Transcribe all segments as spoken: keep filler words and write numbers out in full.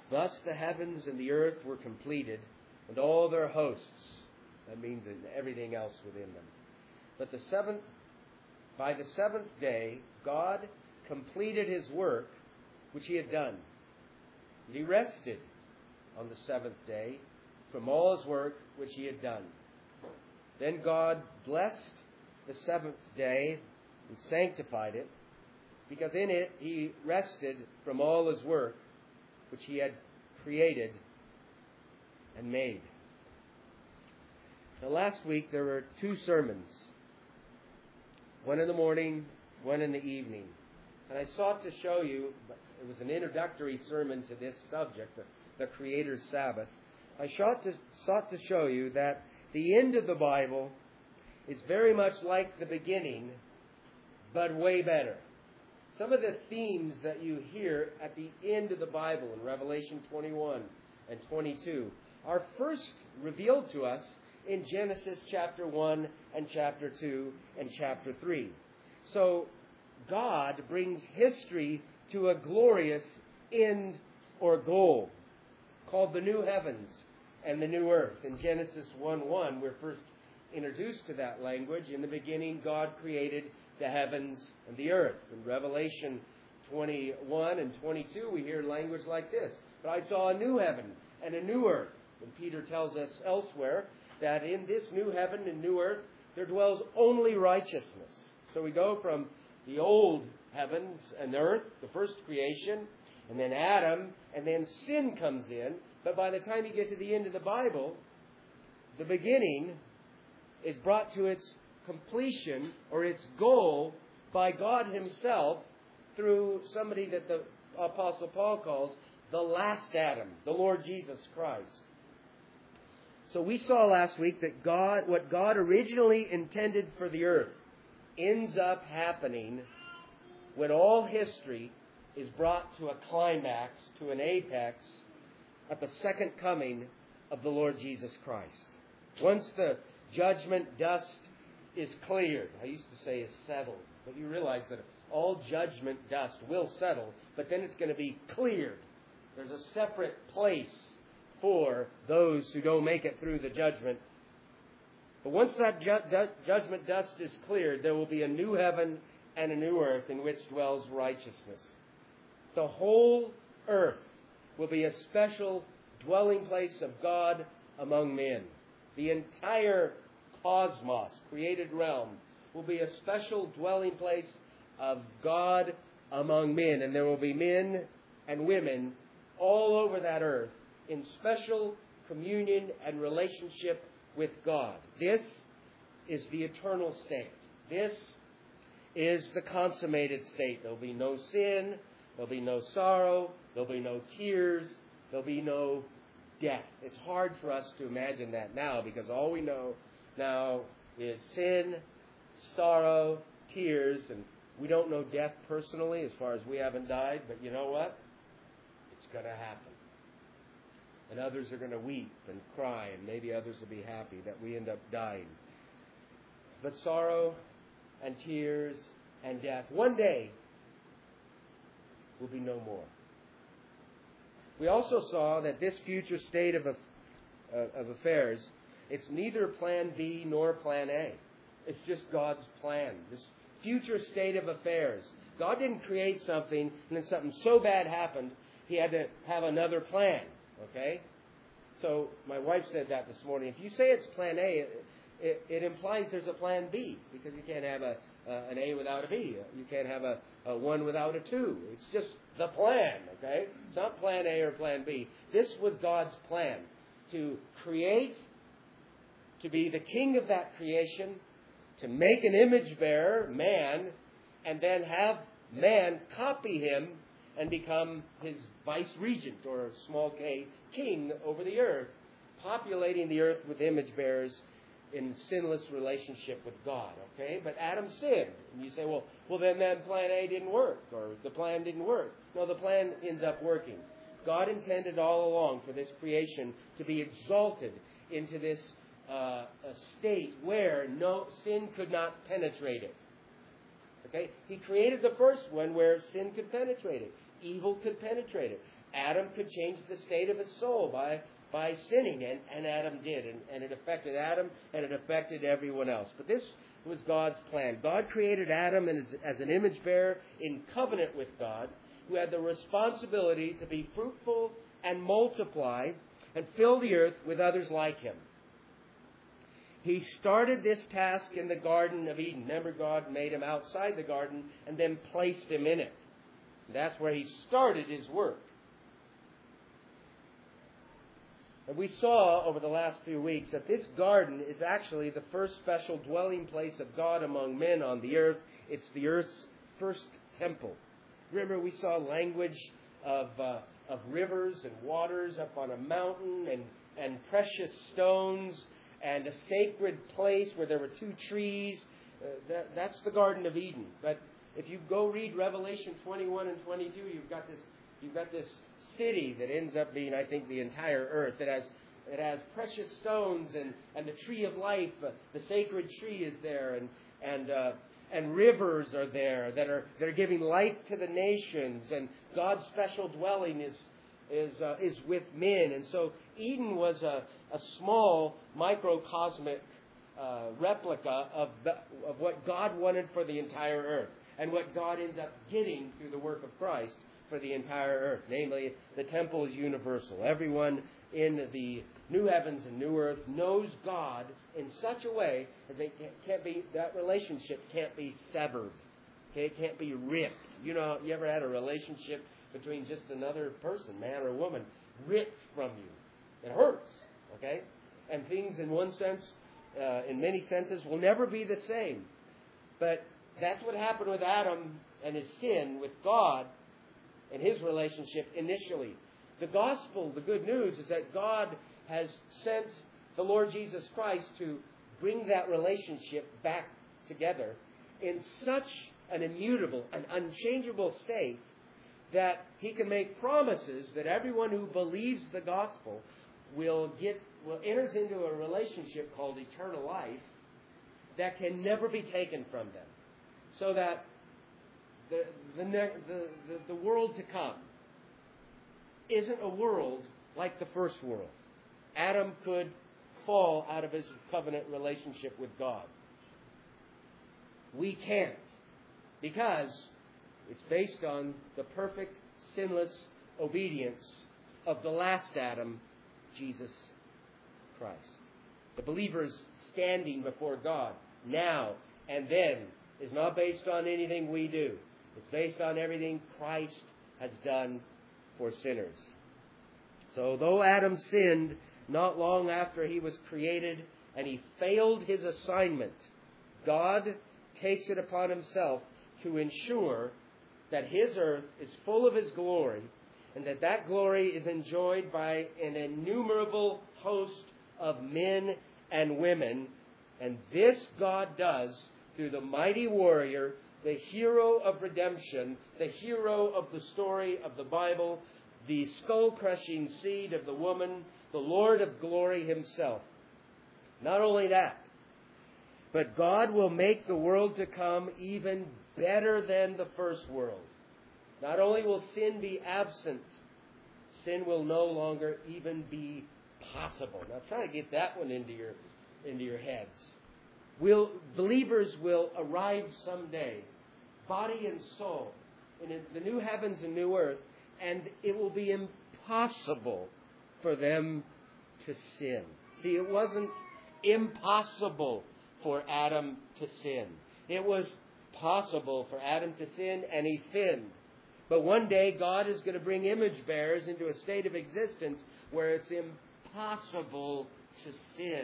Thus the heavens and the earth were completed, and all their hosts. That means everything else within them. But the seventh, by the seventh day, God completed His work which He had done. And He rested on the seventh day from all His work which He had done. Then God blessed the seventh day and sanctified it, because in it He rested from all His work which He had created and made. Now, last week there were two sermons, one in the morning, one in the evening. And I sought to show you, it was an introductory sermon to this subject, the, the Creator's Sabbath. I sought to, sought to show you that the end of the Bible is very much like the beginning, but way better. Some of the themes that you hear at the end of the Bible in Revelation twenty-one and twenty-two are first revealed to us in Genesis chapter one and chapter two and chapter three. So God brings history to a glorious end or goal called the new heavens and the new earth. In Genesis one one, we're first introduced to that language. In the beginning, God created the heavens and the earth. In Revelation twenty-one and twenty-two, we hear language like this. But I saw a new heaven and a new earth. And Peter tells us elsewhere that in this new heaven and new earth, there dwells only righteousness. So we go from the old heavens and earth, the first creation, and then Adam, and then sin comes in. But by the time you get to the end of the Bible, the beginning is brought to its completion or its goal by God Himself through somebody that the Apostle Paul calls the last Adam, the Lord Jesus Christ. So we saw last week that God, what God originally intended for the earth ends up happening when all history is brought to a climax, to an apex, at the second coming of the Lord Jesus Christ. Once the judgment dust is cleared, I used to say is settled, but you realize that all judgment dust will settle, but then it's going to be cleared. There's a separate place for those who don't make it through the judgment. But once that ju- ju- judgment dust is cleared, there will be a new heaven and a new earth in which dwells righteousness. The whole earth will be a special dwelling place of God among men. The entire cosmos, created realm, will be a special dwelling place of God among men. And there will be men and women all over that earth in special communion and relationship with God. This is the eternal state. This is the consummated state. There'll be no sin. There'll be no sorrow. There'll be no tears. There'll be no death. It's hard for us to imagine that now because all we know now is sin, sorrow, tears, and we don't know death personally as far as we haven't died. But you know what? It's going to happen. And others are going to weep and cry, and maybe others will be happy that we end up dying. But sorrow and tears and death, one day, will be no more. We also saw that this future state of, uh, of affairs, it's neither plan B nor plan A. It's just God's plan. This future state of affairs. God didn't create something and then something so bad happened, He had to have another plan. Okay? So my wife said that this morning. If you say it's plan A, it, it, it implies there's a plan B, because you can't have a uh, an A without a B. You can't have a, a one without a two. It's just the plan. Okay? It's not plan A or plan B. This was God's plan, to create, to be the king of that creation, to make an image bearer, man, and then have man copy him and become his vice regent, or small k, king over the earth, populating the earth with image bearers in sinless relationship with God. Okay? But Adam sinned. And you say, well, well then, then plan A didn't work, or the plan didn't work. No, the plan ends up working. God intended all along for this creation to be exalted into this uh, a state where no sin could not penetrate it. Okay? He created the first one where sin could penetrate it. evil could penetrate it. Adam could change the state of his soul by by sinning, and, and Adam did. And, and it affected Adam, and it affected everyone else. But this was God's plan. God created Adam as, as an image bearer in covenant with God, who had the responsibility to be fruitful and multiply and fill the earth with others like him. He started this task in the Garden of Eden. Remember, God made him outside the garden and then placed him in it. That's where he started his work. And we saw over the last few weeks that this garden is actually the first special dwelling place of God among men on the earth. It's the earth's first temple. Remember, we saw language of uh, of rivers and waters up on a mountain, and, and precious stones, and a sacred place where there were two trees. Uh, that, that's the Garden of Eden. But if you go read Revelation twenty-one and twenty-two, you've got this you've got this city that ends up being, I think, the entire earth. It has it has precious stones and, and the tree of life. Uh, the sacred tree is there, and and uh, and rivers are there that are that are giving life to the nations. And God's special dwelling is is uh, is with men. And so Eden was a a small microcosmic uh, replica of the, of what God wanted for the entire earth, and what God ends up getting through the work of Christ for the entire earth. Namely, the temple is universal. Everyone in the new heavens and new earth knows God in such a way as they can't be, that relationship can't be severed. Okay, it can't be ripped. You know, you ever had a relationship between just another person, man or woman, ripped from you? It hurts. Okay, and things in one sense, uh, in many senses, will never be the same. But that's what happened with Adam and his sin with God and his relationship initially. The gospel, the good news, is that God has sent the Lord Jesus Christ to bring that relationship back together in such an immutable and unchangeable state that he can make promises that everyone who believes the gospel will get will enters into a relationship called eternal life that can never be taken from them. So that the the, the the the world to come isn't a world like the first world. Adam could fall out of his covenant relationship with God. We can't, because it's based on the perfect, sinless obedience of the last Adam, Jesus Christ. The believer's standing before God now and then is not based on anything we do. It's based on everything Christ has done for sinners. So though Adam sinned not long after he was created and he failed his assignment, God takes it upon himself to ensure that his earth is full of his glory, and that that glory is enjoyed by an innumerable host of men and women. And this God does through the mighty warrior, the hero of redemption, the hero of the story of the Bible, the skull-crushing seed of the woman, the Lord of glory himself. Not only that, but God will make the world to come even better than the first world. Not only will sin be absent, sin will no longer even be possible. Now try to get that one into your into your heads. Will believers will arrive someday, body and soul, in the new heavens and new earth, and it will be impossible for them to sin. See, it wasn't impossible for Adam to sin. It was possible for Adam to sin, and he sinned. But one day God is going to bring image bearers into a state of existence where it's impossible to sin.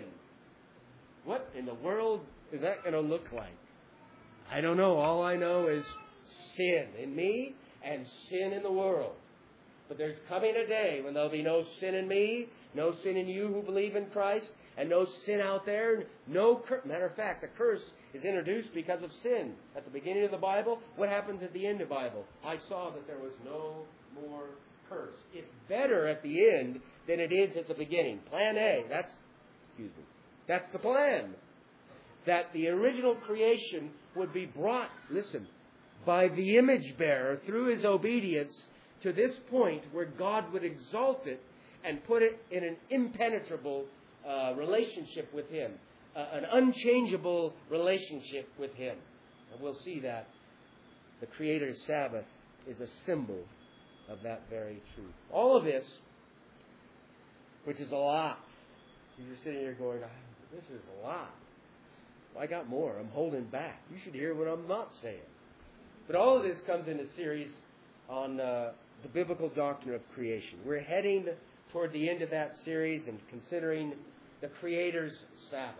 What in the world is that going to look like? I don't know. All I know is sin in me and sin in the world. But there's coming a day when there'll be no sin in me, no sin in you who believe in Christ, and no sin out there. No cur- Matter of fact, the curse is introduced because of sin. At the beginning of the Bible, what happens at the end of the Bible? I saw that there was no more curse. It's better at the end than it is at the beginning. Plan A. That's, excuse me, that's the plan. That the original creation would be brought, listen, by the image bearer through his obedience to this point where God would exalt it and put it in an impenetrable uh, relationship with Him, uh, an unchangeable relationship with Him. And we'll see that the Creator's Sabbath is a symbol of that very truth. All of this, which is a lot. You're sitting here going, this is a lot. I got more. I'm holding back. You should hear what I'm not saying. But all of this comes in a series on uh, the biblical doctrine of creation. We're heading toward the end of that series and considering the Creator's Sabbath.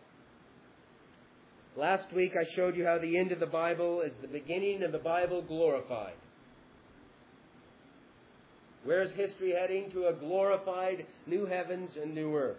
Last week I showed you how the end of the Bible is the beginning of the Bible glorified. Where is history heading? To a glorified new heavens and new earth.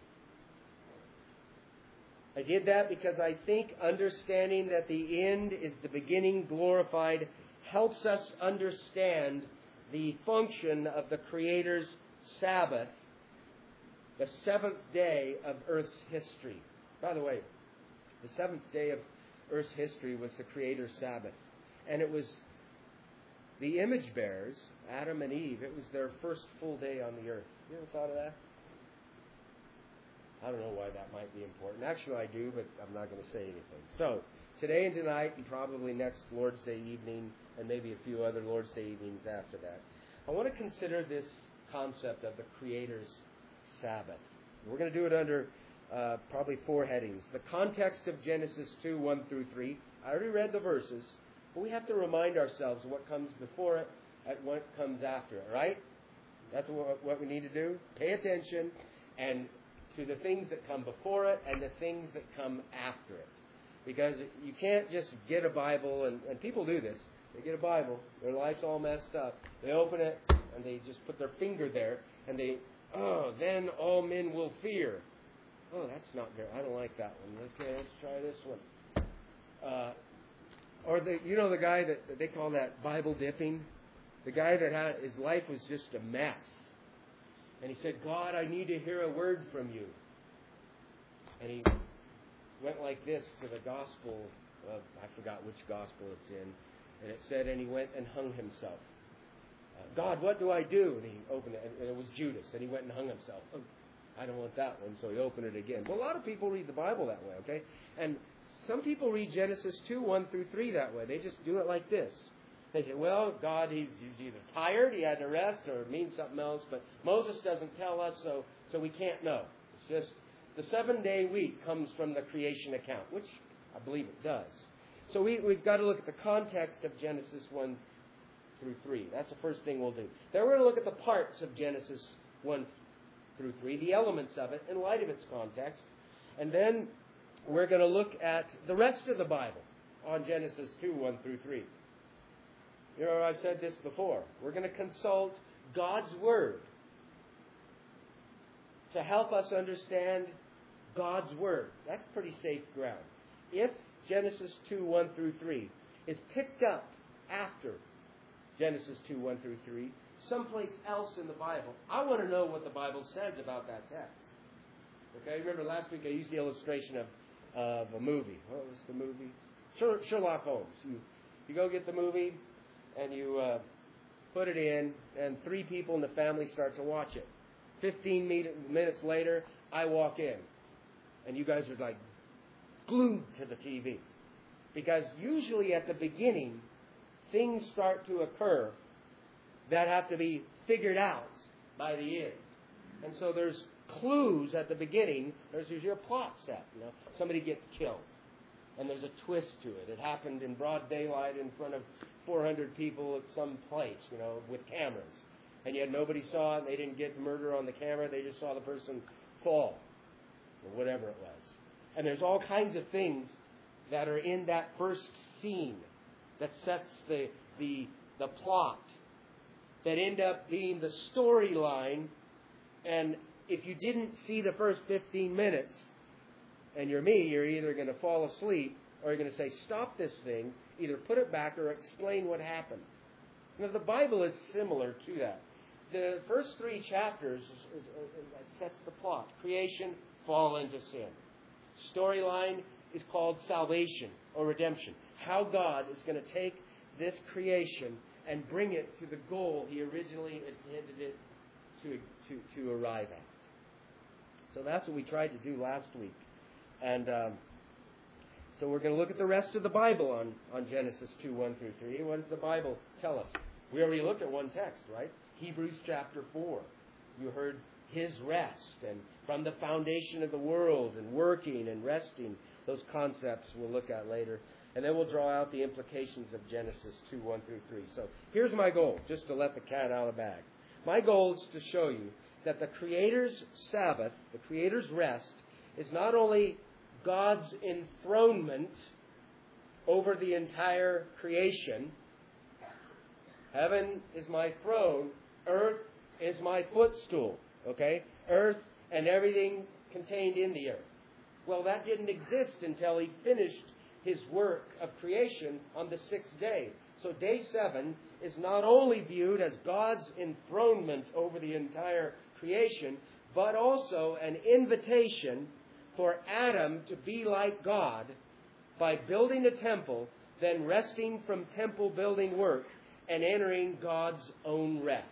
I did that because I think understanding that the end is the beginning glorified helps us understand the function of the Creator's Sabbath, the seventh day of Earth's history. By the way, the seventh day of Earth's history was the Creator's Sabbath. And it was the image bearers, Adam and Eve, it was their first full day on the earth. You ever thought of that? I don't know why that might be important. Actually, I do, but I'm not going to say anything. So, today and tonight, and probably next Lord's Day evening, and maybe a few other Lord's Day evenings after that, I want to consider this concept of the Creator's Sabbath. We're going to do it under uh, probably four headings. The context of Genesis two, one through three. I already read the verses, but we have to remind ourselves of what comes before it and what comes after it, right? That's what, what we need to do. Pay attention and to the things that come before it and the things that come after it. Because you can't just get a Bible, and, and people do this. They get a Bible, their life's all messed up. They open it, and they just put their finger there, and they, oh, then all men will fear. Oh, that's not very, I don't like that one. Okay, let's try this one. Uh, or, the, you know the guy that, that they call that Bible dipping? The guy that had, his life was just a mess. And he said, God, I need to hear a word from you. And he went like this to the gospel of, I forgot which gospel it's in. And it said, and he went and hung himself. Uh, God, what do I do? And he opened it, and it was Judas. And he went and hung himself. Oh, I don't want that one, so he opened it again. Well, a lot of people read the Bible that way, okay? And some people read Genesis two, one through three that way. They just do it like this. They say, well, God, he's, he's either tired, he had to rest, or it means something else. But Moses doesn't tell us, so, so we can't know. It's just the seven-day week comes from the creation account, which I believe it does. So we, we've got to look at the context of Genesis one through three. That's the first thing we'll do. Then we're going to look at the parts of Genesis one through three, the elements of it in light of its context. And then we're going to look at the rest of the Bible on Genesis two, one through three. You know, I've said this before. We're going to consult God's Word to help us understand God's Word. That's pretty safe ground. If Genesis two, one through three is picked up after Genesis two, one through three, someplace else in the Bible, I want to know what the Bible says about that text. Okay, remember last week I used the illustration of, of a movie. What was the movie? Sherlock Holmes. You, you go get the movie, and you uh, put it in, and three people in the family start to watch it. Fifteen minutes later, I walk in, and you guys are like glued to the T V. Because usually at the beginning, things start to occur that have to be figured out by the end. And so there's clues at the beginning. There's usually a plot set. You know, somebody gets killed, and there's a twist to it. It happened in broad daylight in front of four hundred people at some place, you know, with cameras. And yet nobody saw it, and they didn't get murder on the camera. They just saw the person fall, or whatever it was. And there's all kinds of things that are in that first scene that sets the the the plot, that end up being the storyline. And if you didn't see the first fifteen minutes, and you're me, you're either going to fall asleep or you're going to say, stop this thing, either put it back or explain what happened. Now, the Bible is similar to that. The first three chapters is, is, is, sets the plot. Creation, fall into sin. Storyline is called salvation or redemption. How God is going to take this creation and bring it to the goal He originally intended it to, to, to arrive at. So that's what we tried to do last week. And um, so we're going to look at the rest of the Bible on, on Genesis two, one through three. What does the Bible tell us? We already looked at one text, right? Hebrews chapter four. You heard His rest, and from the foundation of the world, and working and resting. Those concepts we'll look at later. And then we'll draw out the implications of Genesis two, one through three. So here's my goal, just to let the cat out of the bag. My goal is to show you that the Creator's Sabbath, the Creator's rest, is not only God's enthronement over the entire creation. Heaven is my throne. Earth is my footstool. Okay? Earth and everything contained in the earth. Well, that didn't exist until He finished His work of creation on the sixth day. So day seven is not only viewed as God's enthronement over the entire creation, but also an invitation for Adam to be like God by building a temple, then resting from temple building work and entering God's own rest.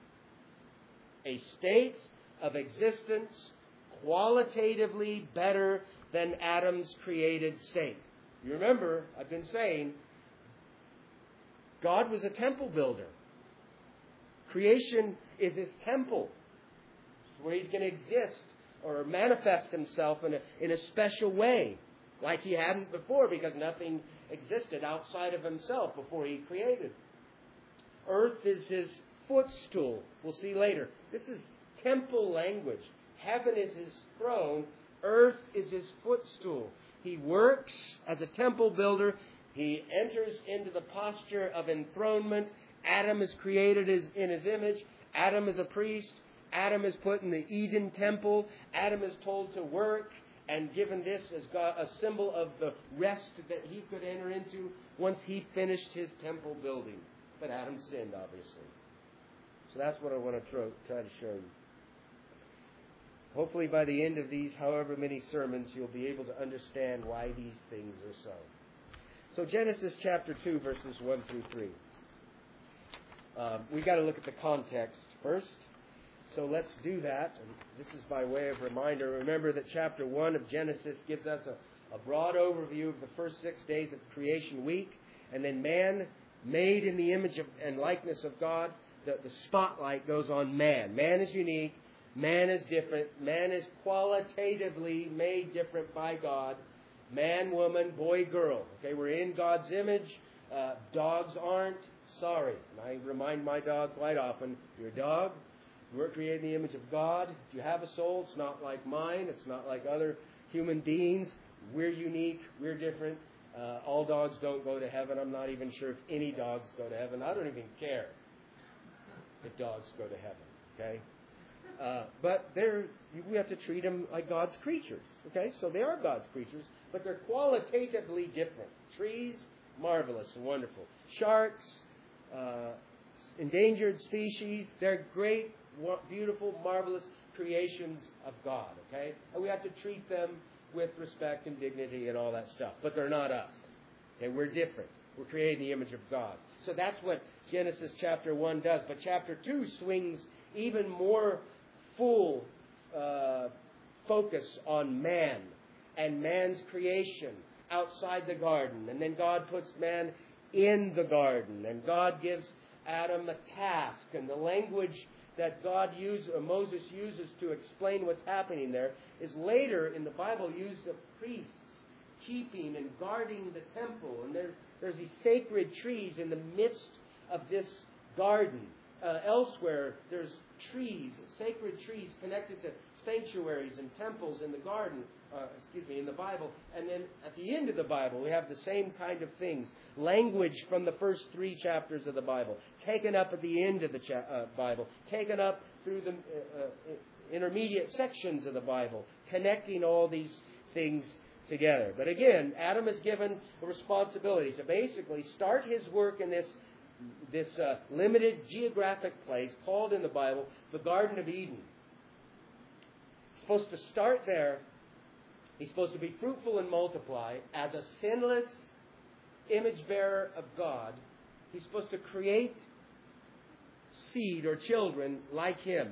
A state of existence qualitatively better than Adam's created state. You remember, I've been saying, God was a temple builder. Creation is His temple, where He's going to exist or manifest Himself in a, in a special way, like He hadn't before, because nothing existed outside of Himself before He created. Earth is His footstool. We'll see later. This is temple language. Heaven is His throne. Earth is His footstool. He works as a temple builder. He enters into the posture of enthronement. Adam is created in His image. Adam is a priest. Adam is put in the Eden temple. Adam is told to work and given this as God, a symbol of the rest that he could enter into once he finished his temple building. But Adam sinned, obviously. So that's what I want to try, try to show you. Hopefully by the end of these, however many sermons, you'll be able to understand why these things are so. So Genesis chapter two, verses one through three. Um, we've got to look at the context first. So let's do that. And this is by way of reminder. Remember that chapter one of Genesis gives us a, a broad overview of the first six days of creation week. And then man made in the image of, and likeness of God. The, the spotlight goes on man. Man is unique. Man is different. Man is qualitatively made different by God. Man, woman, boy, girl. Okay, we're in God's image. Uh, dogs aren't. Sorry. And I remind my dog quite often, you're a dog. We're created in the image of God. If you have a soul, it's not like mine. It's not like other human beings. We're unique. We're different. Uh, all dogs don't go to heaven. I'm not even sure if any dogs go to heaven. I don't even care if dogs go to heaven. Okay? Uh, but they're, we have to treat them like God's creatures. Okay? So they are God's creatures, but they're qualitatively different. Trees, marvelous and wonderful. Sharks, uh, endangered species, they're great, beautiful, marvelous creations of God. Okay? And we have to treat them with respect and dignity and all that stuff. But they're not us. Okay? We're different. We're created in the image of God. So that's what Genesis chapter one does. But chapter two swings even more full uh, focus on man and man's creation outside the garden. And then God puts man in the garden. And God gives Adam a task. And the language that God uses, or Moses uses to explain what's happening there is later in the Bible used of priests keeping and guarding the temple. And there, there's these sacred trees in the midst of this garden. Uh, elsewhere, there's trees, sacred trees connected to sanctuaries and temples in the garden, uh, excuse me, in the Bible. And then at the end of the Bible, we have the same kind of things. Language from the first three chapters of the Bible, taken up at the end of the cha- uh, Bible, taken up through the uh, uh, intermediate sections of the Bible, connecting all these things together. But again, Adam is given a responsibility to basically start his work in this this uh, limited geographic place called in the Bible the Garden of Eden. He's supposed to start there. He's supposed to be fruitful and multiply as a sinless image bearer of God. He's supposed to create seed or children like him.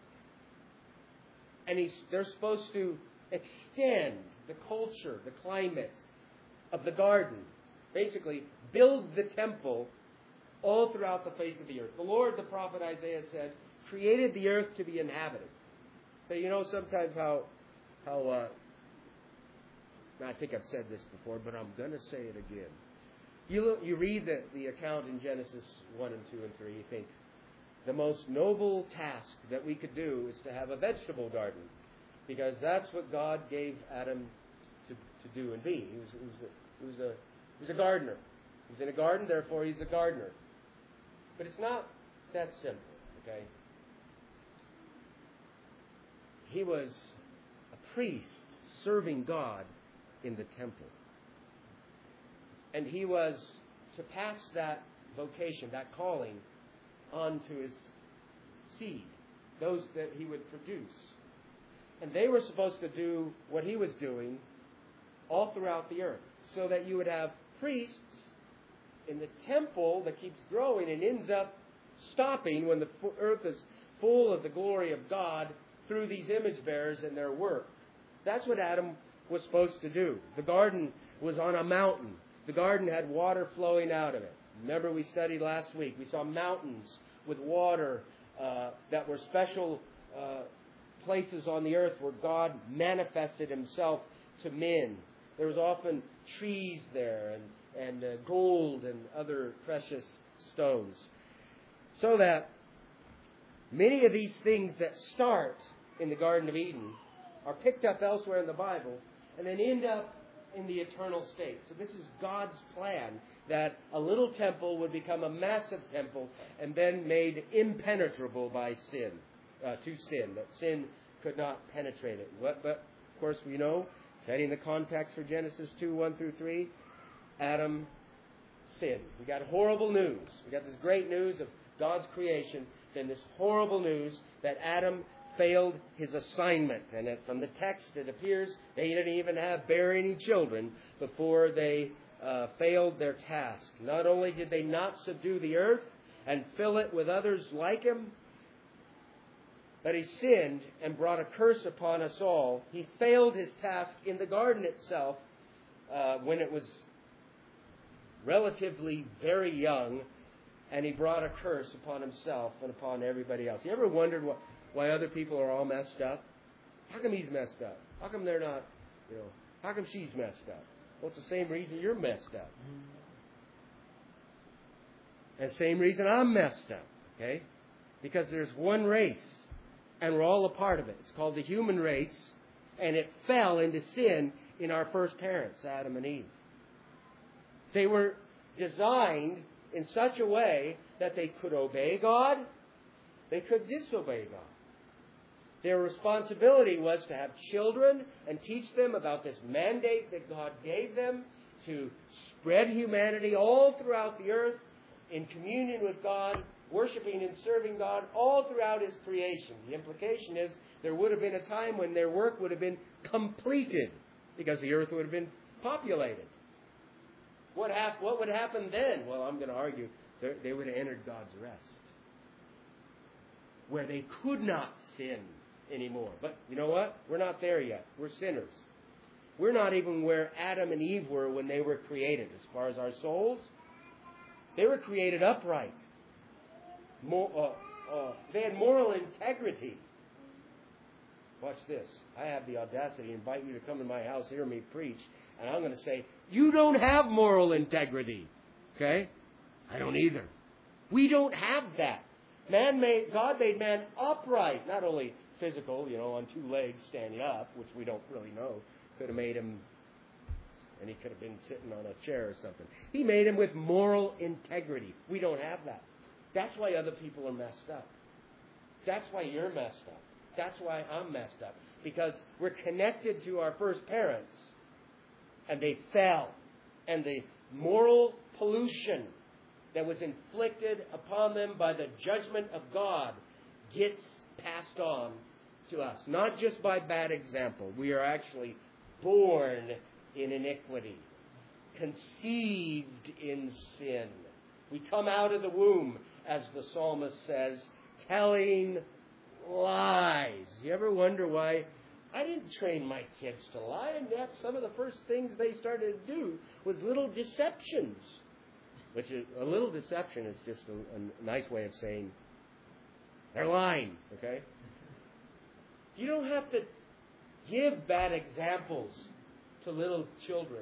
And he's, they're supposed to extend the culture, the climate of the garden. Basically, build the temple all throughout the face of the earth. The Lord, the prophet Isaiah said, created the earth to be inhabited. So you know sometimes how, how uh, I think I've said this before, but I'm going to say it again. You look, you read the, the account in Genesis one and two and three, you think, the most noble task that we could do is to have a vegetable garden, because that's what God gave Adam to, to do and be. He was, he, was a, he, was a, he was a gardener. He's in a garden, therefore he's a gardener. But it's not that simple, okay? He was a priest serving God in the temple. And he was to pass that vocation, that calling, on to his seed, those that he would produce. And they were supposed to do what he was doing all throughout the earth, so that you would have priests in the temple that keeps growing and ends up stopping when the earth is full of the glory of God through these image bearers and their work. That's what Adam was supposed to do. The garden was on a mountain. The garden had water flowing out of it. Remember, we studied last week. We saw mountains with water uh, that were special uh, places on the earth where God manifested himself to men. There was often trees there and, and uh, gold and other precious stones. So that many of these things that start in the Garden of Eden are picked up elsewhere in the Bible and then end up in the eternal state. So this is God's plan, that a little temple would become a massive temple and then made impenetrable by sin, uh, to sin, that sin could not penetrate it. But, but, of course, we know, setting the context for Genesis two, one through three, Adam sinned. We got horrible news. We got this great news of God's creation, then this horrible news that Adam failed his assignment. And it, from the text, it appears they didn't even have bear any children before they uh, failed their task. Not only did they not subdue the earth and fill it with others like him, but he sinned and brought a curse upon us all. He failed his task in the garden itself uh, when it was relatively very young, and he brought a curse upon himself and upon everybody else. You ever wondered what, why other people are all messed up? How come he's messed up? How come they're not, you know, how come she's messed up? Well, it's the same reason you're messed up. And the same reason I'm messed up, okay? Because there's one race, and we're all a part of it. It's called the human race, and it fell into sin in our first parents, Adam and Eve. They were designed in such a way that they could obey God, they could disobey God. Their responsibility was to have children and teach them about this mandate that God gave them to spread humanity all throughout the earth in communion with God, worshiping and serving God all throughout His creation. The implication is there would have been a time when their work would have been completed because the earth would have been populated. What, hap- what would happen then? Well, I'm going to argue they would have entered God's rest, where they could not sin anymore. But you know what? We're not there yet. We're sinners. We're not even where Adam and Eve were when they were created. As far as our souls, they were created upright. More, uh, uh, they had moral integrity. Watch this. I have the audacity to invite you to come in my house, hear me preach, and I'm going to say, you don't have moral integrity. Okay? I don't either. We don't have that. Man made, God made man upright, not only physical, you know, on two legs standing up, which we don't really know. Could have made him, and he could have been sitting on a chair or something. He made him with moral integrity. We don't have that. That's why other people are messed up. That's why you're messed up. That's why I'm messed up. Because we're connected to our first parents, and they fell. And the moral pollution that was inflicted upon them by the judgment of God gets passed on to us. Not just by bad example. We are actually born in iniquity, conceived in sin. We come out of the womb, as the psalmist says, telling lies. You ever wonder why? I didn't train my kids to lie, and yet some of the first things they started to do was little deceptions. Which is, a little deception is just a, a nice way of saying they're lying, okay? You don't have to give bad examples to little children.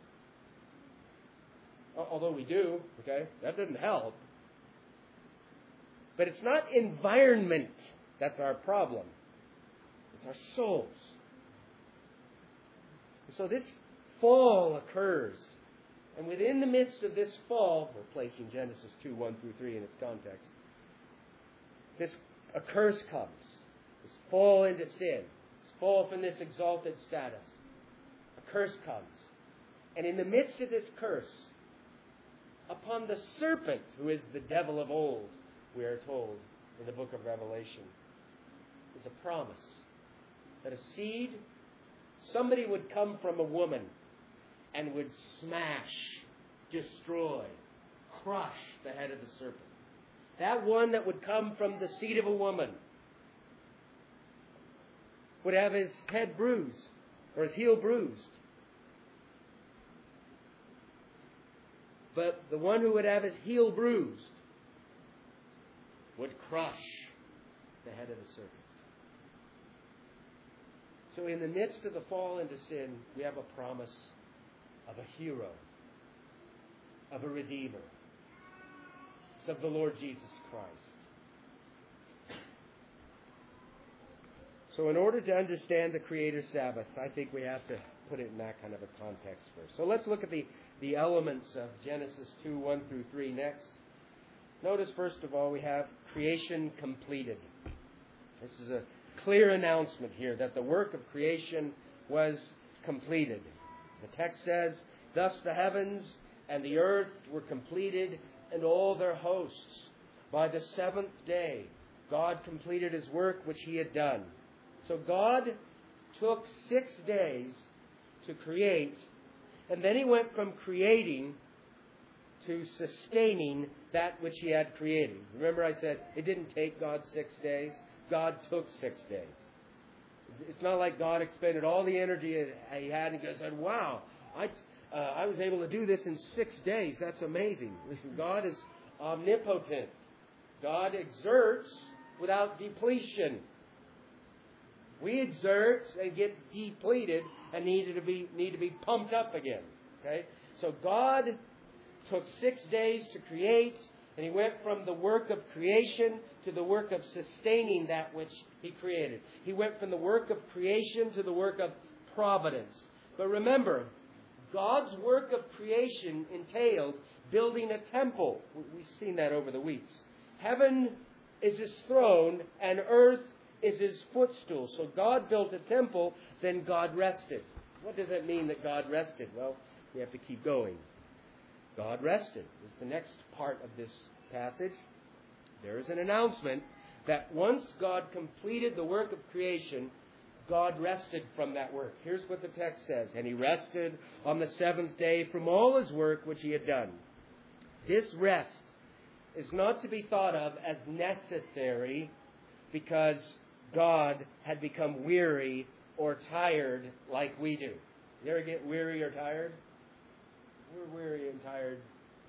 Although we do, okay? That doesn't help. But it's not environment that's our problem. It's our souls. So this fall occurs. And within the midst of this fall, we're placing Genesis two, one through three in its context, this a curse comes. This fall into sin. This fall from this exalted status. A curse comes. And in the midst of this curse, upon the serpent, who is the devil of old, we are told in the book of Revelation, is a promise that a seed, somebody would come from a woman and would smash, destroy, crush the head of the serpent. That one that would come from the seed of a woman would have his head bruised or his heel bruised. But the one who would have his heel bruised would crush the head of the serpent. So in the midst of the fall into sin, we have a promise of a hero, of a Redeemer. It's of the Lord Jesus Christ. So in order to understand the Creator's Sabbath, I think we have to put it in that kind of a context first. So let's look at the, the elements of Genesis two, one through three next. Notice, first of all, we have creation completed. This is a clear announcement here that the work of creation was completed. The text says, "Thus the heavens and the earth were completed, and all their hosts. By the seventh day, God completed His work which He had done." So God took six days to create, and then He went from creating to sustaining that which He had created. Remember I said it didn't take God six days. God took six days. It's not like God expended all the energy He had and said, wow, I, uh, I was able to do this in six days. That's amazing. Listen, God is omnipotent. God exerts without depletion. We exert and get depleted and need to be, need to be pumped up again. Okay? So God took six days to create, and He went from the work of creation to the work of sustaining that which He created. He went from the work of creation to the work of providence. But remember, God's work of creation entailed building a temple. We've seen that over the weeks. Heaven is His throne, and earth is His footstool. So God built a temple, then God rested. What does that mean that God rested? Well, we have to keep going. God rested. This is the next part of this passage. There is an announcement that once God completed the work of creation, God rested from that work. Here's what the text says. "And He rested on the seventh day from all His work which He had done." This rest is not to be thought of as necessary because God had become weary or tired like we do. You ever get weary or tired? We're weary and tired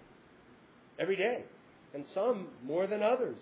every day, and some more than others.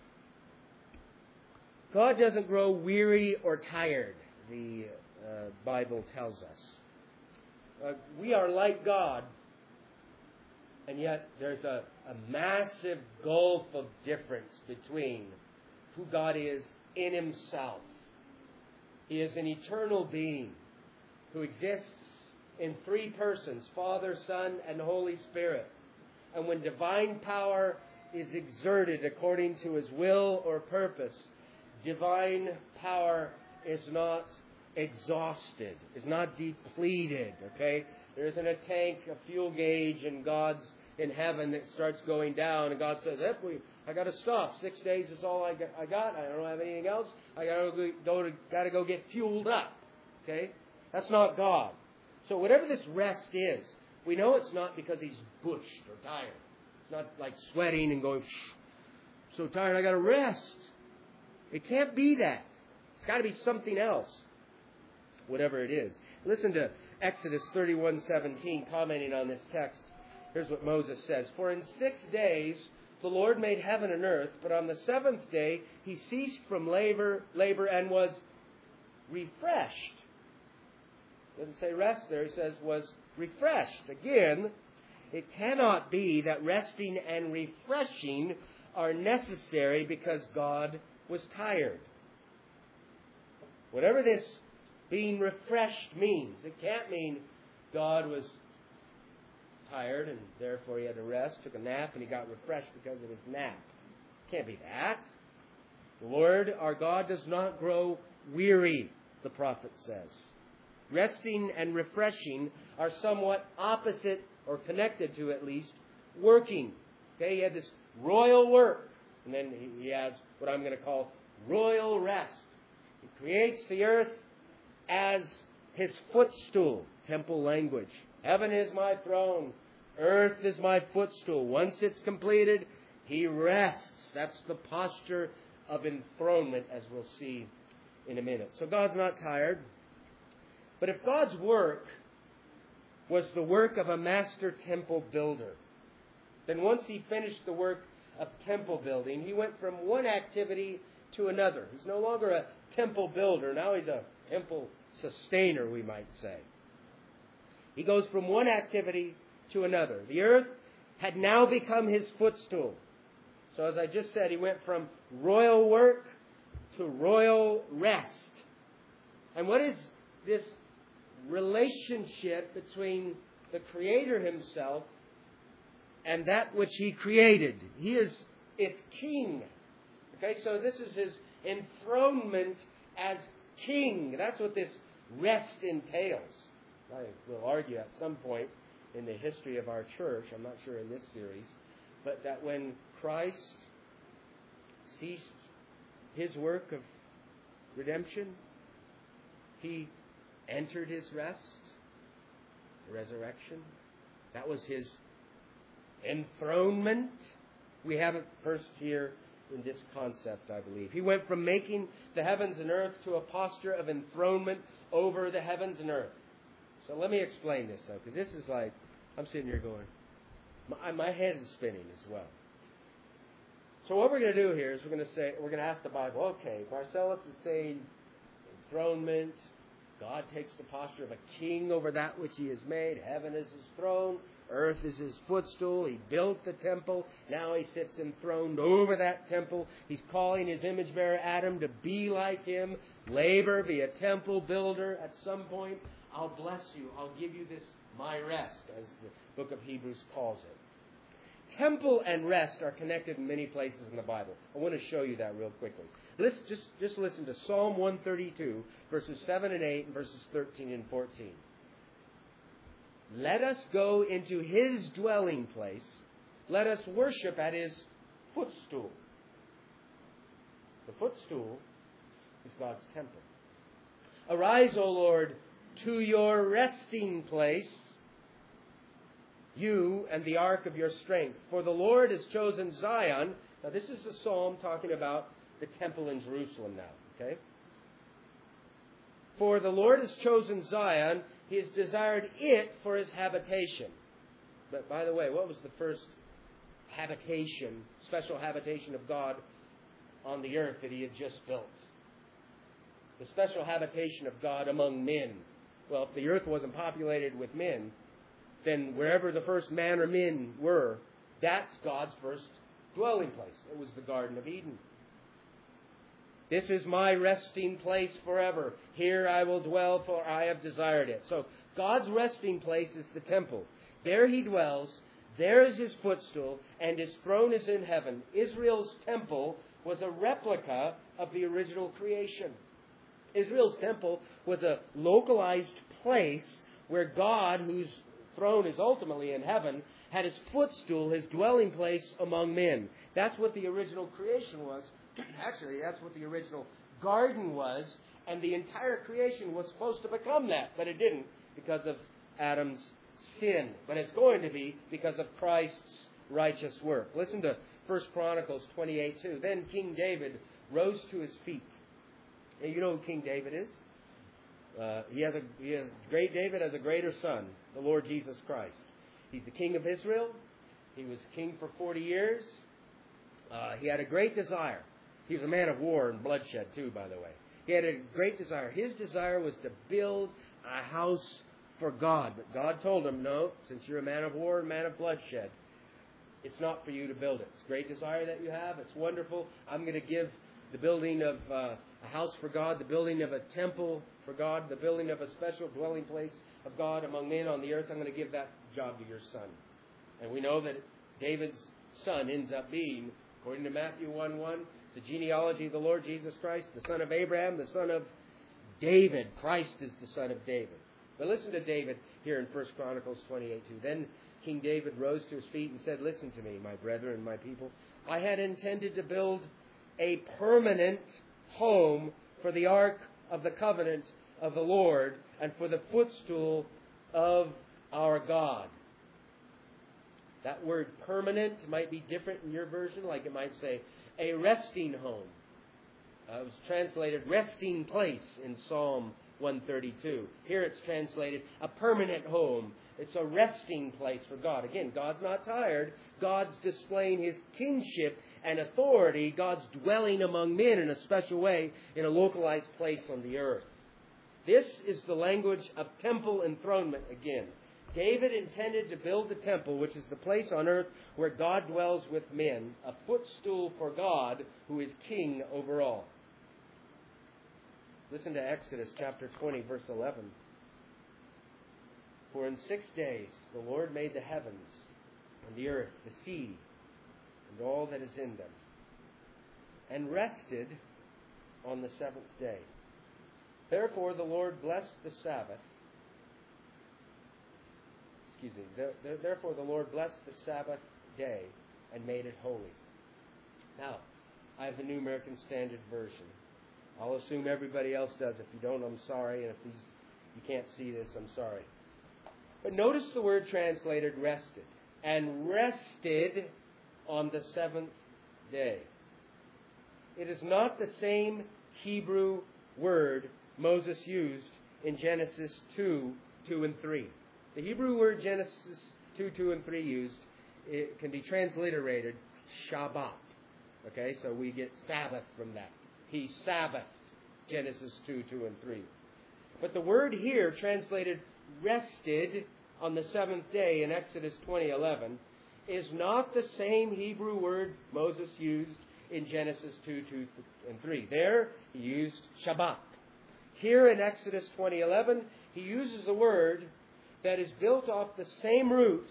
God doesn't grow weary or tired, the uh, Bible tells us. Uh, we are like God, and yet there's a, a massive gulf of difference between who God is in Himself. He is an eternal being who exists in three persons, Father, Son, and Holy Spirit. And when divine power is exerted according to His will or purpose, divine power is not exhausted, is not depleted, okay? There isn't a tank, a fuel gauge in God's, in heaven that starts going down, and God says, "Yep, we, I got to stop. Six days is all I got, I got. I don't have anything else. I got to go, got to go get fueled up." Okay, that's not God. So whatever this rest is, we know it's not because He's bushed or tired. It's not like sweating and going, so tired, I got to rest. It can't be that. It's got to be something else, whatever it is. Listen to Exodus thirty-one seventeen, commenting on this text. Here's what Moses says. For in six days the Lord made heaven and earth, but on the seventh day he ceased from labor, labor and was refreshed. Doesn't say rest there. He says was refreshed. Again, it cannot be that resting and refreshing are necessary because God was tired. Whatever this being refreshed means, it can't mean God was tired and therefore he had to rest, took a nap, and he got refreshed because of his nap. Can't be that. The Lord our God does not grow weary, the prophet says. Resting and refreshing are somewhat opposite, or connected to at least, working. Okay, he had this royal work, and then he has what I'm going to call royal rest. He creates the earth as his footstool, temple language. Heaven is my throne, earth is my footstool. Once it's completed, he rests. That's the posture of enthronement, as we'll see in a minute. So God's not tired. But if God's work was the work of a master temple builder, then once he finished the work of temple building, he went from one activity to another. He's no longer a temple builder. Now he's a temple sustainer, we might say. He goes from one activity to another. The earth had now become his footstool. So as I just said, he went from royal work to royal rest. And what is this relationship between the Creator himself and that which he created? He is its king. Okay, so this is his enthronement as king. That's what this rest entails. I will argue at some point in the history of our church, I'm not sure in this series, but that when Christ ceased his work of redemption, he entered his rest, resurrection. That was his enthronement. We have it first here in this concept, I believe. He went from making the heavens and earth to a posture of enthronement over the heavens and earth. So let me explain this, though, because this is like, I'm sitting here going, my, my head is spinning as well. So what we're going to do here is we're going to say, we're going to ask the Bible, okay, Marcellus is saying enthronement. God takes the posture of a king over that which he has made. Heaven is his throne. Earth is his footstool. He built the temple. Now he sits enthroned over that temple. He's calling his image bearer Adam to be like him. Labor, be a temple builder. At some point, I'll bless you. I'll give you this, my rest, as the book of Hebrews calls it. Temple and rest are connected in many places in the Bible. I want to show you that real quickly. Let's just, just listen to Psalm one thirty-two, verses seven and eight, and verses thirteen and fourteen. Let us go into his dwelling place. Let us worship at his footstool. The footstool is God's temple. Arise, O Lord, to your resting place, you and the ark of your strength. For the Lord has chosen Zion. Now this is the psalm talking about the temple in Jerusalem now. Okay? For the Lord has chosen Zion. He has desired it for his habitation. But by the way, what was the first habitation, special habitation of God on the earth that he had just built? The special habitation of God among men. Well, if the earth wasn't populated with men, then wherever the first man or men were, that's God's first dwelling place. It was the Garden of Eden. This is my resting place forever. Here I will dwell, for I have desired it. So God's resting place is the temple. There he dwells. There is his footstool, and his throne is in heaven. Israel's temple was a replica of the original creation. Israel's temple was a localized place where God, whose throne is ultimately in heaven, had his footstool, his dwelling place among men. That's what the original creation was. Actually, that's what the original garden was, and the entire creation was supposed to become that, but it didn't because of Adam's sin. But it's going to be because of Christ's righteous work. Listen to First Chronicles twenty-eight two. Then King David rose to his feet. And you know who King David is? Uh, he has a he has, great David has a greater son, the Lord Jesus Christ. He's the king of Israel. He was king for forty years. Uh, he had a great desire. He was a man of war and bloodshed too, by the way. He had a great desire. His desire was to build a house for God. But God told him, no, since you're a man of war and man of bloodshed, it's not for you to build it. It's a great desire that you have. It's wonderful. I'm going to give the building of uh, a house for God, the building of a temple for God, the building of a special dwelling place of God among men on the earth. I'm going to give that job to your son. And we know that David's son ends up being, according to Matthew one one, it's the genealogy of the Lord Jesus Christ, the son of Abraham, the son of David. Christ is the son of David. But listen to David here in First Chronicles twenty-eight two. Then King David rose to his feet and said, listen to me, my brethren and my people. I had intended to build a permanent home for the ark of the covenant of the Lord and for the footstool of our God. That word permanent might be different in your version, like it might say a resting home. Uh, it was translated resting place in Psalm one thirty-two. Here it's translated a permanent home. It's a resting place for God. Again, God's not tired. God's displaying His kingship and authority. God's dwelling among men in a special way in a localized place on the earth. This is the language of temple enthronement again. David intended to build the temple, which is the place on earth where God dwells with men, a footstool for God who is king over all. Listen to Exodus chapter twenty, verse eleven. For in six days the Lord made the heavens and the earth, the sea, and all that is in them, and rested on the seventh day. Therefore the Lord blessed the Sabbath. Excuse me. Therefore the Lord blessed the Sabbath day and made it holy. Now, I have the New American Standard Version. I'll assume everybody else does. If you don't, I'm sorry. And if these, you can't see this, I'm sorry. But notice the word translated rested. And rested on the seventh day. It is not the same Hebrew word Moses used in Genesis two, two and three. The Hebrew word Genesis two, two and three used, it can be transliterated Shabbat. Okay, so we get Sabbath from that. He Sabbathed, Genesis two, two and three. But the word here, translated rested on the seventh day in Exodus twenty eleven, is not the same Hebrew word Moses used in Genesis two, two and three. There, he used Shabbat. Here in Exodus twenty eleven, he uses a word that is built off the same root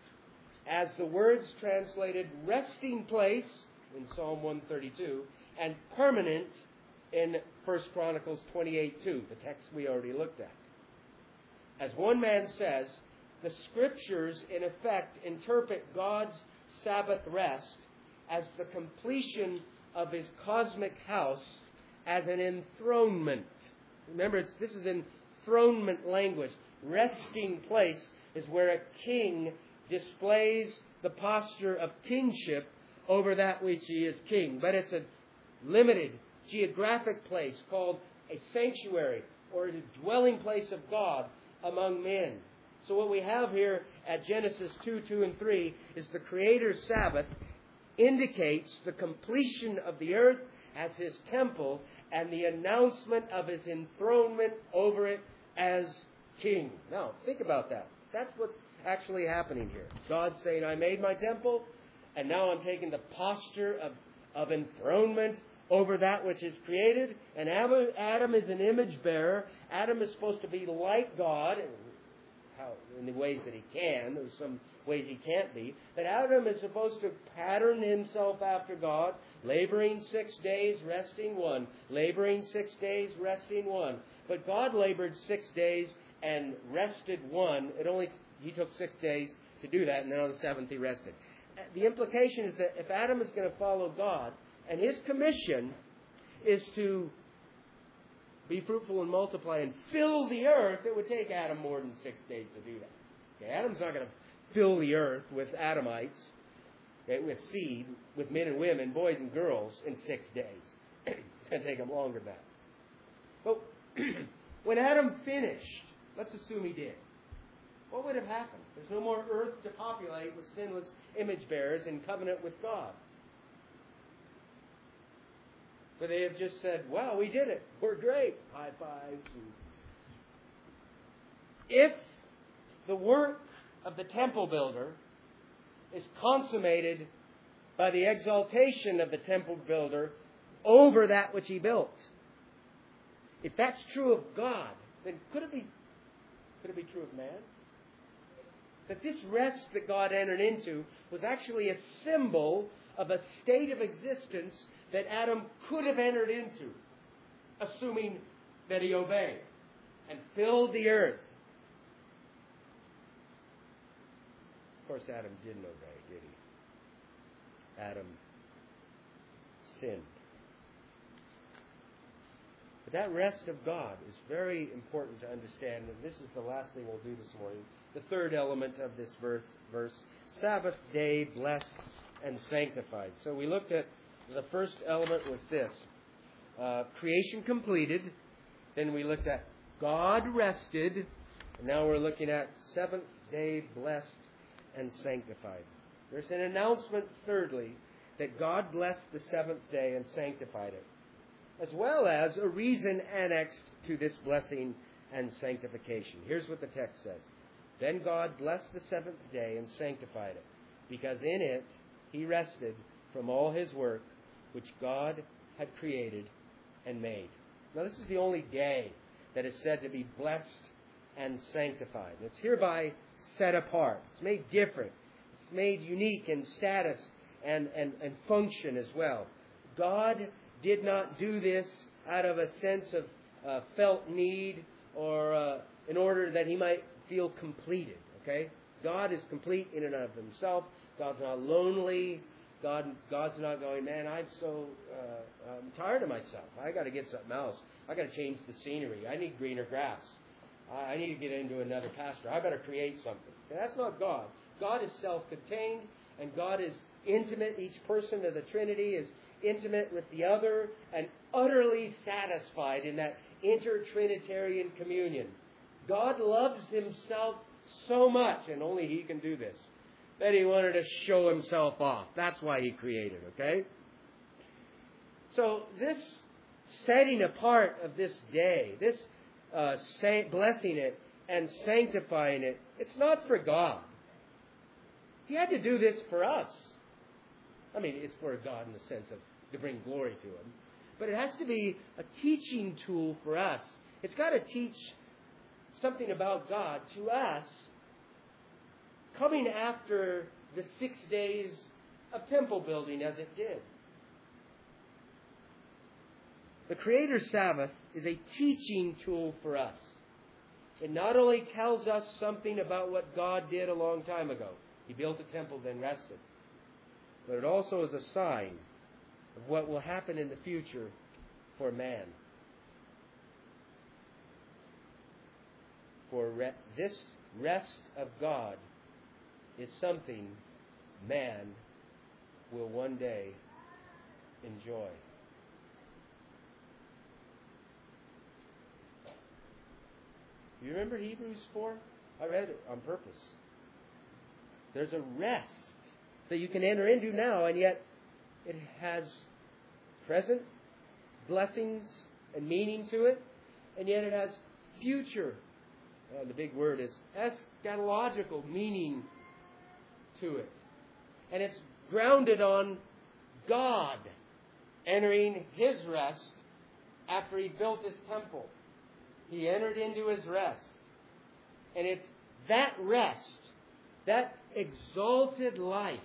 as the words translated resting place in Psalm one thirty-two and permanent in First Chronicles twenty-eight two, the text we already looked at. As one man says, the Scriptures, in effect, interpret God's Sabbath rest as the completion of His cosmic house as an enthronement. Remember, it's, this is enthronement language. Resting place is where a king displays the posture of kingship over that which he is king. But it's a limited geographic place called a sanctuary or a dwelling place of God among men. So what we have here at Genesis two, two and three is the Creator's Sabbath indicates the completion of the earth as His temple and the announcement of His enthronement over it as king. Now, think about that. That's what's actually happening here. God's saying, I made my temple, and now I'm taking the posture of, of enthronement over that which is created. And Adam is an image bearer. Adam is supposed to be like God how, in the ways that he can. There's some ways he can't be. But Adam is supposed to pattern himself after God, laboring six days, resting one. Laboring six days, resting one. But God labored six days and rested one. It only he took six days to do that, and then on the seventh he rested. The implication is that if Adam is going to follow God, and his commission is to be fruitful and multiply and fill the earth, it would take Adam more than six days to do that. Okay, Adam's not going to fill the earth with Adamites, okay, with seed, with men and women, boys and girls, in six days. It's going to take him longer than that. But when Adam finished, let's assume he did, what would have happened? There's no more earth to populate with sinless image bearers in covenant with God. But they have just said, wow, we did it. We're great. High fives. And if the work of the temple builder is consummated by the exaltation of the temple builder over that which he built, if that's true of God, then could it be, could it be true of man? That this rest that God entered into was actually a symbol of a state of existence that Adam could have entered into, assuming that he obeyed and filled the earth. Of course, Adam didn't obey, did he? Adam sinned. But that rest of God is very important to understand, and this is the last thing we'll do this morning. The third element of this verse, verse Sabbath day blessed and sanctified. So we looked at the first element was this. Uh, creation completed. Then we looked at God rested. And now we're looking at seventh day blessed and sanctified. There's an announcement, thirdly, that God blessed the seventh day and sanctified it, as well as a reason annexed to this blessing and sanctification. Here's what the text says. Then God blessed the seventh day and sanctified it, because in it he rested from all his work which God had created and made. Now this is the only day that is said to be blessed and sanctified. It's hereby set apart. It's made different. It's made unique in status and, and, and function as well. God did not do this out of a sense of uh, felt need or uh, in order that he might feel completed. Okay? God is complete in and of himself. God's not lonely. God, God's not going, man, I'm so uh, I'm tired of myself. I got to get something else. I got to change the scenery. I need greener grass. I, I need to get into another pasture. I better create something. And that's not God. God is self-contained, and God is intimate. Each person of the Trinity is intimate with the other and utterly satisfied in that inter-Trinitarian communion. God loves himself so much, and only he can do this, that he wanted to show himself off. That's why he created, okay? So this setting apart of this day, this uh, blessing it and sanctifying it, it's not for God. He had to do this for us. I mean, it's for God in the sense of to bring glory to him. But it has to be a teaching tool for us. It's got to teach something about God to us, coming after the six days of temple building as it did. The Creator's Sabbath is a teaching tool for us. It not only tells us something about what God did a long time ago. He built a temple, then rested. But it also is a sign of what will happen in the future for man. For re- this rest of God is something man will one day enjoy. You remember Hebrews four? I read it on purpose. There's a rest that you can enter into now, and yet it has present blessings and meaning to it, and yet it has future, uh, the big word is eschatological meaning to it. And it's grounded on God entering his rest after he built his temple. He entered into his rest. And it's that rest, that exalted life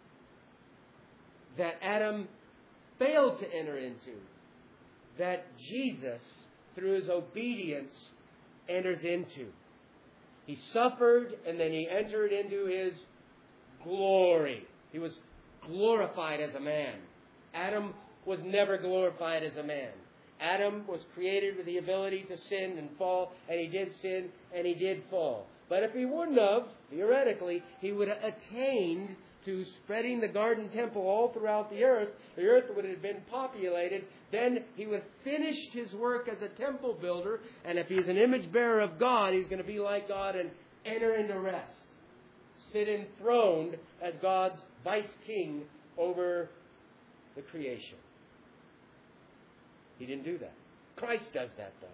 that Adam failed to enter into, that Jesus, through his obedience, enters into. He suffered and then he entered into his glory. He was glorified as a man. Adam was never glorified as a man. Adam was created with the ability to sin and fall, and he did sin and he did fall. But if he wouldn't have, theoretically, he would have attained to spreading the garden temple all throughout the earth, the earth would have been populated. Then he would have finished his work as a temple builder. And if he's an image bearer of God, he's going to be like God and enter into rest. Sit enthroned as God's vice king over the creation. He didn't do that. Christ does that, though.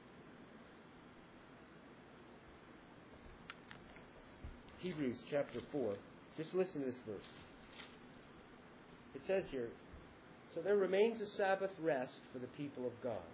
Hebrews chapter four. Just listen to this verse. It says here, so there remains a Sabbath rest for the people of God.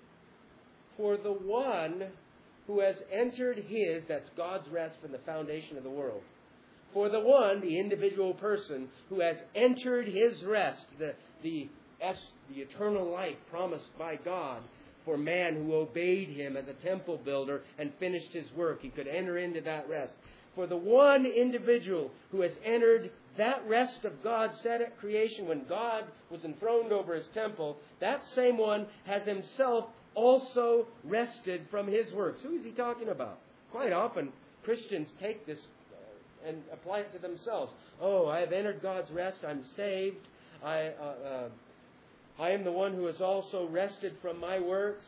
For the one who has entered his, that's God's rest from the foundation of the world. For the one, the individual person, who has entered his rest, the, the, the eternal life promised by God for man who obeyed him as a temple builder and finished his work. He could enter into that rest. For the one individual who has entered that rest of God set at creation when God was enthroned over his temple, that same one has himself also rested from his works. Who is he talking about? Quite often, Christians take this and apply it to themselves. Oh, I have entered God's rest. I'm saved. I, uh, uh, I am the one who has also rested from my works,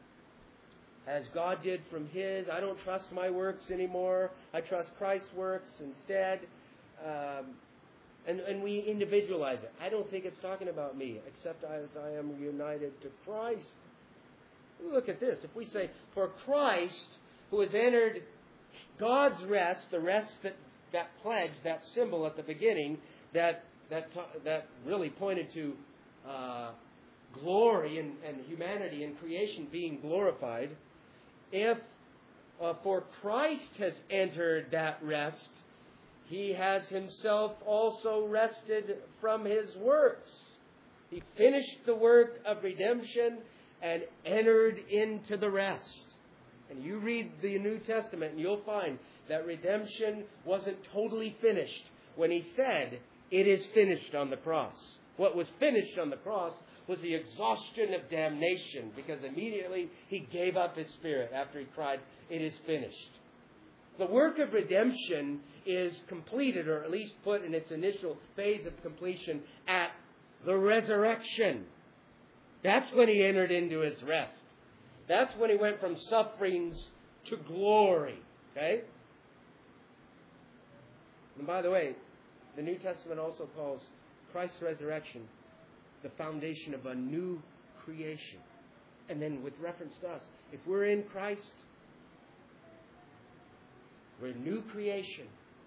as God did from his. I don't trust my works anymore. I trust Christ's works instead. Um, and, and we individualize it. I don't think it's talking about me, except as I am united to Christ. Look at this. If we say, for Christ, who has entered God's rest, the rest that, that pledge, that symbol at the beginning, that that that really pointed to uh, glory and, and humanity and creation being glorified. If uh, for Christ has entered that rest, he has himself also rested from his works. He finished the work of redemption and entered into the rest. And you read the New Testament and you'll find that redemption wasn't totally finished when he said, it is finished on the cross. What was finished on the cross was the exhaustion of damnation, because immediately he gave up his spirit after he cried, it is finished. The work of redemption is completed, or at least put in its initial phase of completion, at the resurrection. That's when he entered into his rest. That's when he went from sufferings to glory. Okay? And by the way, the New Testament also calls Christ's resurrection the foundation of a new creation. And then with reference to us, if we're in Christ, we're a new creation.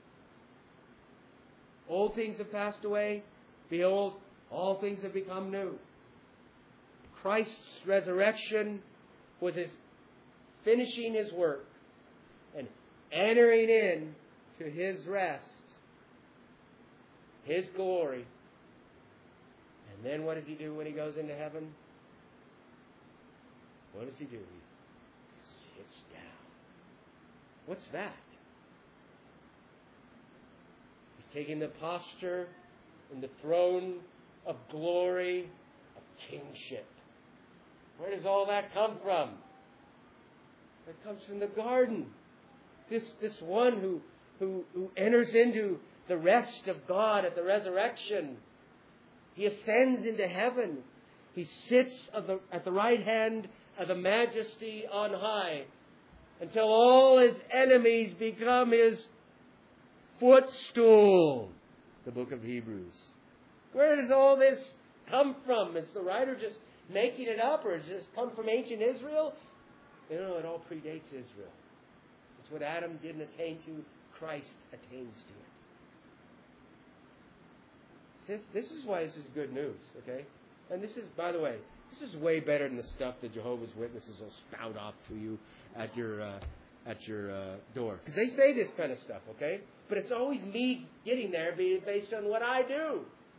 Old things have passed away. Behold, all things have become new. Christ's resurrection was his finishing his work and entering in to his rest, his glory. And then what does he do when he goes into heaven? What does he do? He sits down. What's that? He's taking the posture and the throne of glory, of kingship. Where does all that come from? It comes from the garden. This, this one who, who, who enters into the rest of God at the resurrection. He ascends into heaven. He sits at the, at the right hand of the majesty on high until all his enemies become his footstool. The book of Hebrews. Where does all this come from? Is the writer just making it up, or does it come from ancient Israel? You know, it all predates Israel. It's what Adam didn't attain to, Christ attains to it. This, this is why this is good news, okay? And this is, by the way, this is way better than the stuff that Jehovah's Witnesses will spout off to you at your uh, at your uh, door. Because they say this kind of stuff, okay? But it's always me getting there based on what I do.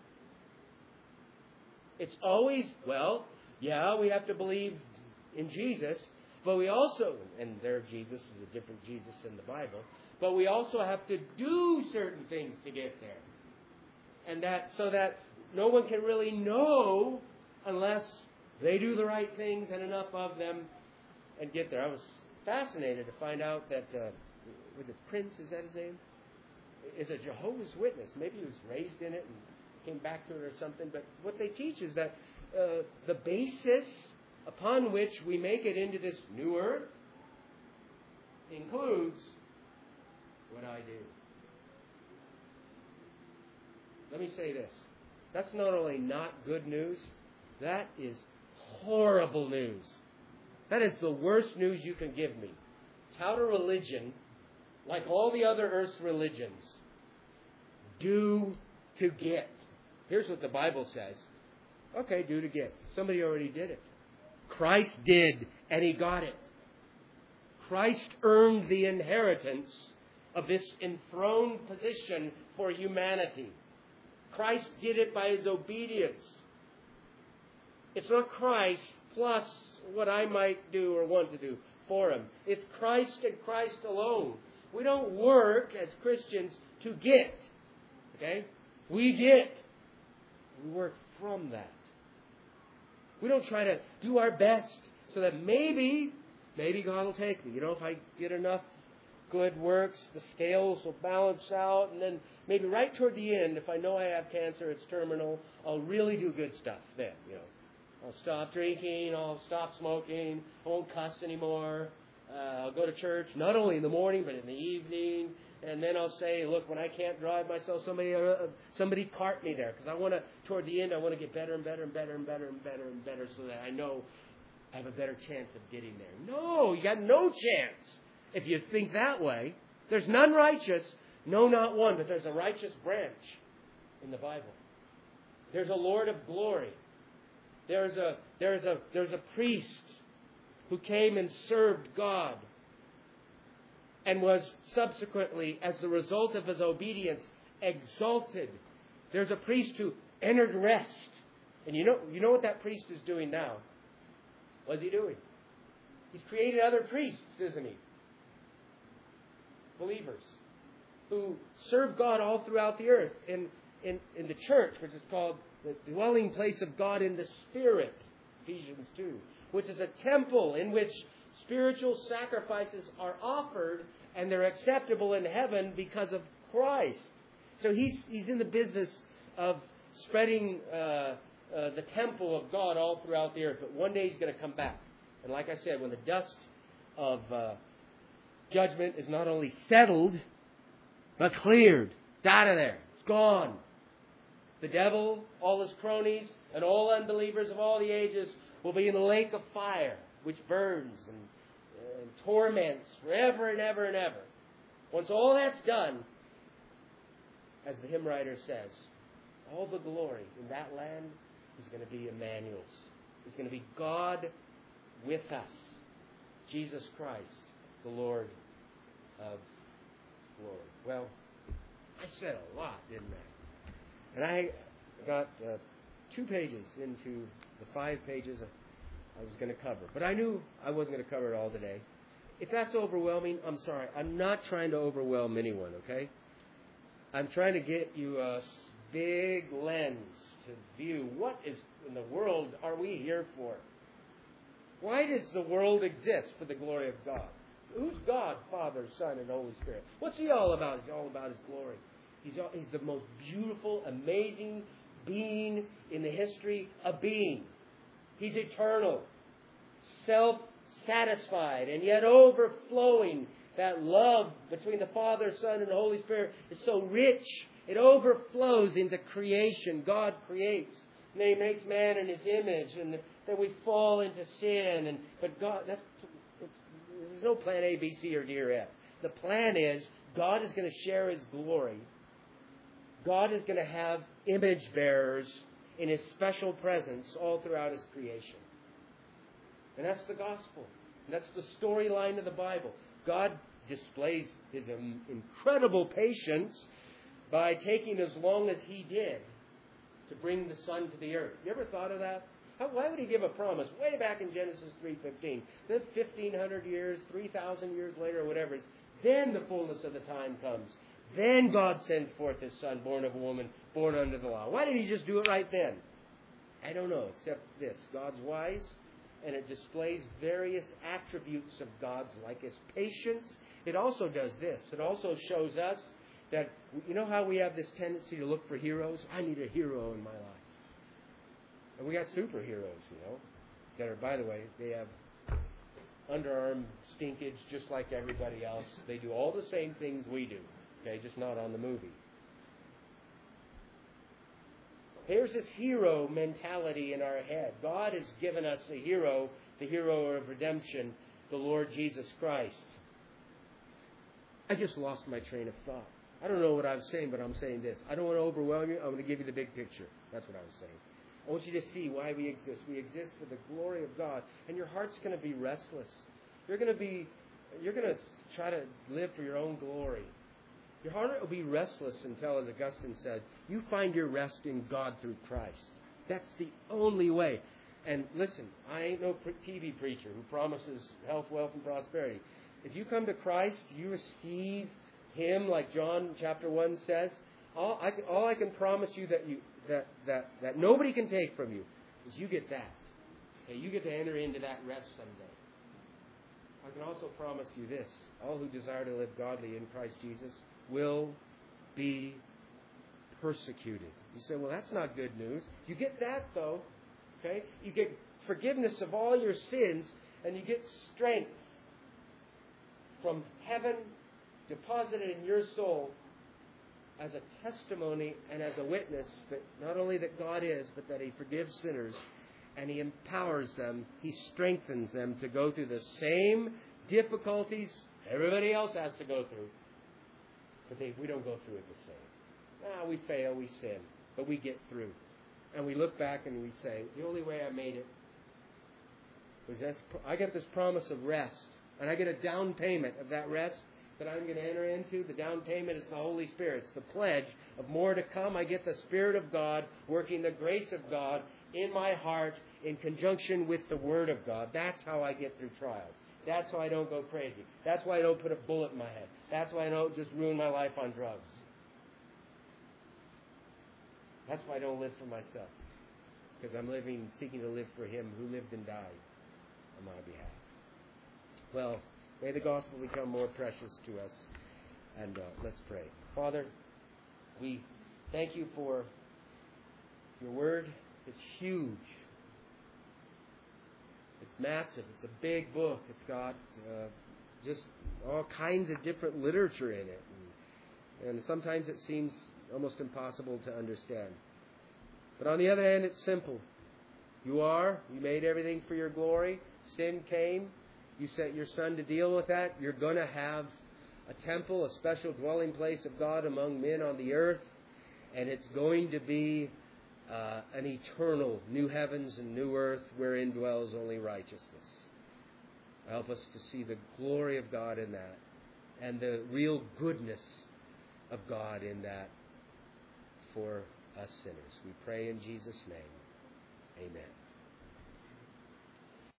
It's always, well, yeah, we have to believe in Jesus, but we also, and their Jesus is a different Jesus in the Bible, but we also have to do certain things to get there. And that, so that no one can really know unless they do the right things and enough of them and get there. I was fascinated to find out that, uh, was it Prince, is that his name? is a Jehovah's Witness. Maybe he was raised in it and came back to it or something. But what they teach is that uh, the basis upon which we make it into this new earth includes what I do. Let me say this. That's not only not good news, that is horrible news. That is the worst news you can give me. Tout a religion, like all the other earth's religions, do to get. Here's what the Bible says. Okay, do to get. Somebody already did it. Christ did, and He got it. Christ earned the inheritance of this enthroned position for humanity. Christ did it by His obedience. It's not Christ plus what I might do or want to do for Him. It's Christ and Christ alone. We don't work as Christians to get. Okay? We get. We work from that. We don't try to do our best so that maybe, maybe God will take me. You know, if I get enough good works, the scales will balance out, and then maybe right toward the end, if I know I have cancer, it's terminal, I'll really do good stuff then, you know. I'll stop drinking, I'll stop smoking, I won't cuss anymore, uh, I'll go to church, not only in the morning, but in the evening, and then I'll say, look, when I can't drive myself, somebody uh, somebody cart me there, because I want to, toward the end, I want to get better and better and better and better and better and better so that I know I have a better chance of getting there. No, you got no chance if you think that way. There's none righteous, no, not one, but there's a righteous branch in the Bible. There's a Lord of glory. There's a there's a there's a priest who came and served God and was subsequently, as the result of his obedience, exalted. There's a priest who entered rest. And you know you know what that priest is doing now? What's he doing? He's created other priests, isn't he? Believers who serve God all throughout the earth. In, in, in the church, which is called the dwelling place of God in the Spirit, Ephesians two, which is a temple in which spiritual sacrifices are offered and they're acceptable in heaven because of Christ. So he's, he's in the business of spreading uh, uh, the temple of God all throughout the earth. But one day He's going to come back. And like I said, when the dust of uh, judgment is not only settled, but cleared. It's out of there. It's gone. The devil, all his cronies, and all unbelievers of all the ages will be in the lake of fire, which burns and, and torments forever and ever and ever. Once all that's done, as the hymn writer says, all the glory in that land is going to be Emmanuel's. It's going to be God with us. Jesus Christ, the Lord of glory. Well, I said a lot, didn't I? And I got uh, two pages into the five pages I was going to cover. But I knew I wasn't going to cover it all today. If that's overwhelming, I'm sorry. I'm not trying to overwhelm anyone, okay? I'm trying to get you a big lens to view what is in the world are we here for? Why does the world exist? For the glory of God. Who's God, Father, Son, and Holy Spirit? What's He all about? He's all about His glory. He's, all, he's the most beautiful, amazing being in the history of being. He's eternal, self-satisfied, and yet overflowing. That love between the Father, Son, and the Holy Spirit is so rich. It overflows into creation. God creates. And then He makes man in His image. And then we fall into sin. And But God, that's, there's no plan A, B, C, or D, or F. The plan is God is going to share His glory. God is going to have image bearers in His special presence all throughout His creation. And that's the gospel. And that's the storyline of the Bible. God displays His incredible patience by taking as long as He did to bring the Son to the earth. You ever thought of that? How, why would He give a promise way back in Genesis three fifteen? Then fifteen hundred years, three thousand years later, or whatever it is, then the fullness of the time comes. Then God sends forth His Son, born of a woman, born under the law. Why didn't He just do it right then? I don't know, except this. God's wise, and it displays various attributes of God, like His patience. It also does this. It also shows us that, you know how we have this tendency to look for heroes? I need a hero in my life. And we got superheroes, you know, that are, by the way, they have underarm stinkage just like everybody else. They do all the same things we do, okay, just not on the movie. Here's this hero mentality in our head. God has given us a hero, the hero of redemption, the Lord Jesus Christ. I just lost my train of thought. I don't know what I was saying, but I'm saying this. I don't want to overwhelm you. I'm going to give you the big picture. That's what I was saying. I want you to see why we exist. We exist for the glory of God. And your heart's going to be restless. You're going to be, you're going to try to live for your own glory. Your heart will be restless until, as Augustine said, you find your rest in God through Christ. That's the only way. And listen, I ain't no T V preacher who promises health, wealth, and prosperity. If you come to Christ, you receive Him, like John chapter one says. All I, all I can promise you that you that, that that nobody can take from you is you get that. Okay, you get to enter into that rest someday. I can also promise you this: all who desire to live godly in Christ Jesus will be persecuted. You say, well, that's not good news. You get that, though. Okay? You get forgiveness of all your sins, and you get strength from heaven deposited in your soul as a testimony and as a witness that not only that God is, but that He forgives sinners, and He empowers them, He strengthens them to go through the same difficulties everybody else has to go through. But they, we don't go through it the same. Ah, we fail, we sin, but we get through. And we look back and we say, the only way I made it was this. I get this promise of rest, and I get a down payment of that rest that I'm going to enter into. The down payment is the Holy Spirit. It's the pledge of more to come. I get the Spirit of God working the grace of God in my heart in conjunction with the Word of God. That's how I get through trials. That's why I don't go crazy. That's why I don't put a bullet in my head. That's why I don't just ruin my life on drugs. That's why I don't live for myself. Because I'm living, seeking to live for Him who lived and died on my behalf. Well, may the gospel become more precious to us. And uh, let's pray. Father, we thank You for Your Word. It's huge. It's massive. It's a big book. It's got uh, just all kinds of different literature in it. And, and sometimes it seems almost impossible to understand. But on the other hand, it's simple. You are. You made everything for Your glory. Sin came. You sent Your Son to deal with that. You're going to have a temple, a special dwelling place of God among men on the earth. And it's going to be uh, an eternal new heavens and new earth wherein dwells only righteousness. Help us to see the glory of God in that and the real goodness of God in that for us sinners. We pray in Jesus' name. Amen.